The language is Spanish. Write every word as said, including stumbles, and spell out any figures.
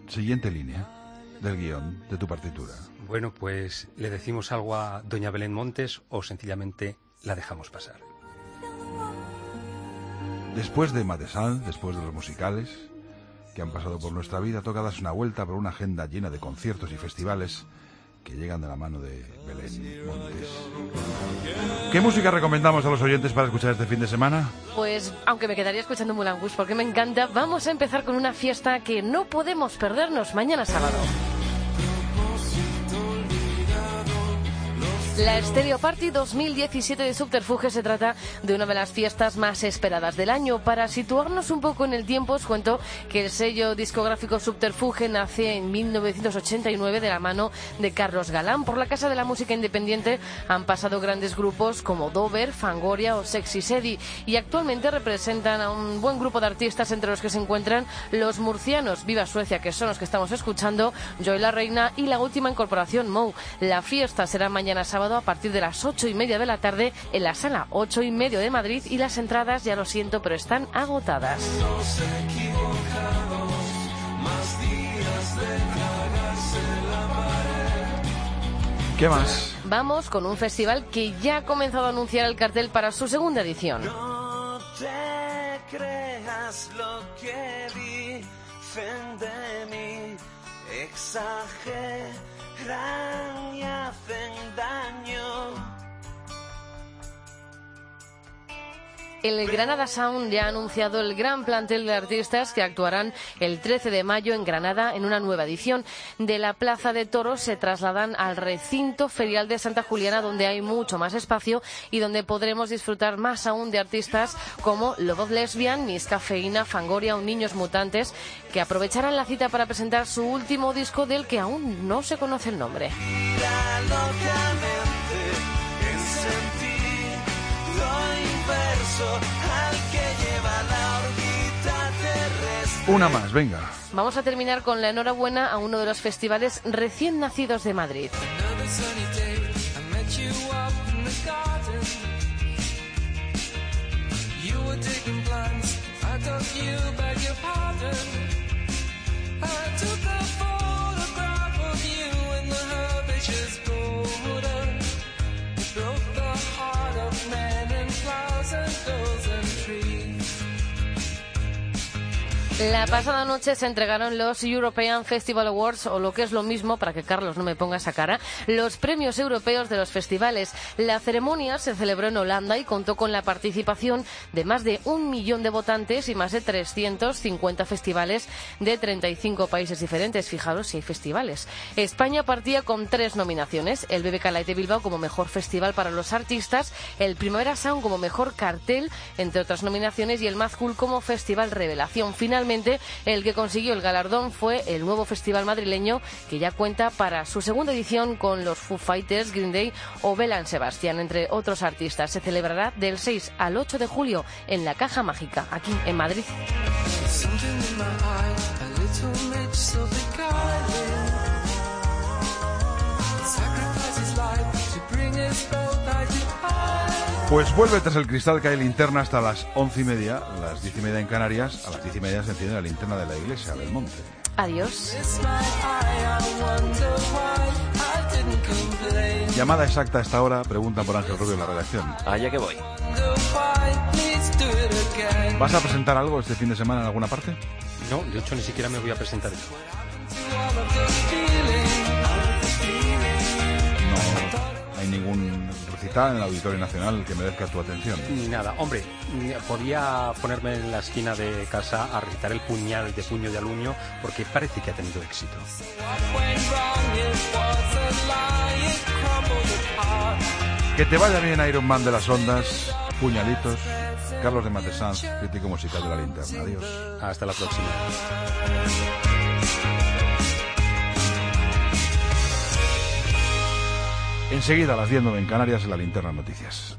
siguiente línea del guión de tu partitura? Bueno, pues le decimos algo a doña Belén Montes o sencillamente la dejamos pasar. Después de Madesán, después de los musicales que han pasado por nuestra vida, toca darse una vuelta por una agenda llena de conciertos y festivales que llegan de la mano de Belén Montes. ¿Qué música recomendamos a los oyentes para escuchar este fin de semana? Pues, aunque me quedaría escuchando Moulin Rouge porque me encanta, vamos a empezar con una fiesta que no podemos perdernos mañana sábado. La Stereo Party dos mil diecisiete de Subterfuge se trata de una de las fiestas más esperadas del año. Para situarnos un poco en el tiempo, os cuento que el sello discográfico Subterfuge nace en mil novecientos ochenta y nueve de la mano de Carlos Galán. Por la Casa de la Música Independiente han pasado grandes grupos como Dover, Fangoria o Sexy Sadie, y actualmente representan a un buen grupo de artistas, entre los que se encuentran los murcianos Viva Suecia, que son los que estamos escuchando, Joy la Reina y la última incorporación Mou. La fiesta será mañana sábado a partir de las ocho y media de la tarde en la sala ocho y medio de Madrid, y las entradas, ya lo siento, pero están agotadas. ¿Qué más? Vamos con un festival que ya ha comenzado a anunciar el cartel para su segunda edición. No te creas lo que dicen de mí, exageran y hacen daño. El Granada Sound ya ha anunciado el gran plantel de artistas que actuarán el trece de mayo en Granada en una nueva edición. De la Plaza de Toros se trasladan al recinto ferial de Santa Juliana, donde hay mucho más espacio y donde podremos disfrutar más aún de artistas como Love of Lesbian, Miss Cafeína, Fangoria o Niños Mutantes, que aprovecharán la cita para presentar su último disco, del que aún no se conoce el nombre. Una más, venga. Vamos a terminar con la enhorabuena a uno de los festivales recién nacidos de Madrid. La pasada noche se entregaron los European Festival Awards, o lo que es lo mismo, para que Carlos no me ponga esa cara, los premios europeos de los festivales. La ceremonia se celebró en Holanda y contó con la participación de más de un millón de votantes y más de trescientos cincuenta festivales de treinta y cinco países diferentes. Fijaros si hay festivales. España partía con tres nominaciones: el B B K Light de Bilbao como mejor festival para los artistas, el Primavera Sound como mejor cartel, entre otras nominaciones, y el Mad Cool como festival revelación. Finalmente, el que consiguió el galardón fue el nuevo festival madrileño, que ya cuenta para su segunda edición con los Foo Fighters, Green Day o Belle Sebastián, entre otros artistas. Se celebrará del seis al ocho de julio en la Caja Mágica, aquí en Madrid. Pues vuelve tras el cristal que hay linterna hasta las once y media, las diez y media en Canarias. A las diez y media se enciende la linterna de la iglesia del monte. Adiós. Llamada exacta a esta hora, pregunta por Ángel Rubio en la redacción. Allá que voy. ¿Vas a presentar algo este fin de semana en alguna parte? No, de hecho ni siquiera me voy a presentar yo. No hay ningún recital en el Auditorio Nacional que merezca tu atención. Ni nada. Hombre, podía ponerme en la esquina de casa a recitar el puñal de Puño de Aluño, porque parece que ha tenido éxito. Que te vaya bien, Iron Man de las ondas, puñalitos. Carlos de Matesanz, crítico musical de la linterna. Adiós. Hasta la próxima. Enseguida a las diez en Canarias en la Linterna Noticias.